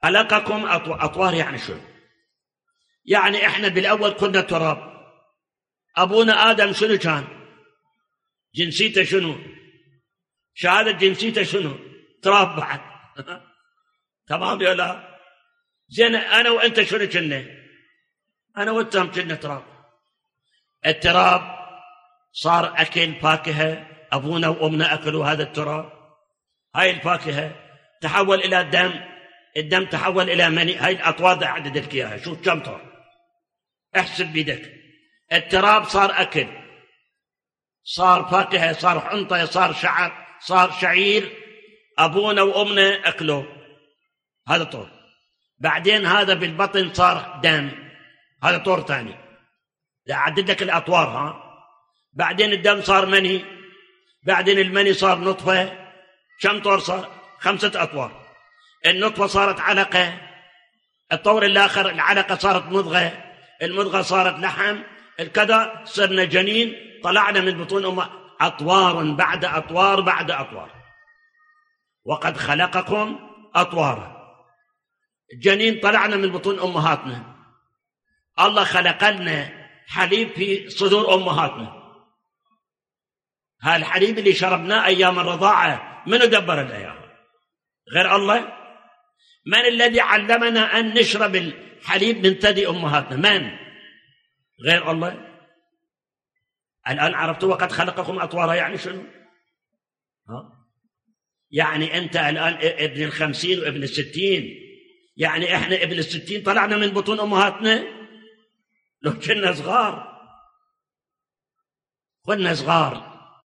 خلقكم أطوار يعني شنو؟ يعني إحنا بالأول كنا تراب. أبونا آدم شنو كان؟ جنسيته شنو؟ شهادة جنسيته شنو؟ تراب بعد. تمام يا لا؟ زين أنا وأنت شنو كنا؟ أنا وأنتم كنا تراب. التراب صار أكل فاكهة، أبونا وأمنا أكلوا هذا التراب، هاي الفاكهة تحول إلى دم، الدم تحول إلى مني. هاي الأطوار أعدد لك إياها، شوف كم طور، احسب بيدك. التراب صار أكل، صار فاكهة، صار حنطة، صار شعر، صار شعير، أبونا وأمنا أكلوا، هذا طور. بعدين هذا بالبطن صار دم، هذا طور ثاني. أعدد لك الأطوار ها. بعدين الدم صار مني، بعدين المني صار نطفة. كم طور صار؟ 5 أطوار. النطفة صارت علقة، الطور الآخر العلقة صارت مضغة، المضغة صارت لحم، الكذا صرنا جنين، طلعنا من بطون أمه. أطوار بعد أطوار بعد أطوار. وقد خلقكم أطوارا. الجنين طلعنا من بطون أمهاتنا، الله خلق لنا حليب في صدور أمهاتنا. هالحليب اللي شربناه أيام الرضاعة من دبر الأيام؟ غير الله. من الذي علمنا أن نشرب الحليب من ثدي أمهاتنا؟ من؟ غير الله. الآن عرفتوا وقد خلقكم أطوارا يعني شنو؟ يعني أنت الآن ابن 50 وابن 60، يعني إحنا ابن 60 طلعنا من بطون أمهاتنا لو كنا صغار.